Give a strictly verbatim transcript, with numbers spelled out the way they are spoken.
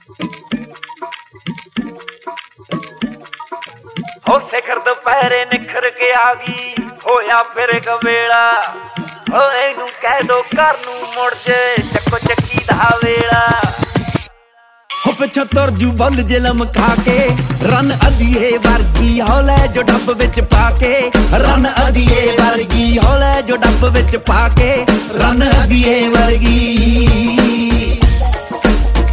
हो सिखर दोपहरे निखर के आ गई होया फिर कवेला हो इनू कह दो घर नू मुड़ जे चक्को चक्की दा वेला हो पिछा तुर जू बुल जे लमका के रन अधीए वर्गी हौले जो डब विच पाके रन अधीए वर्गी हौले जो डब विच पाके रन अधीए वर्गी।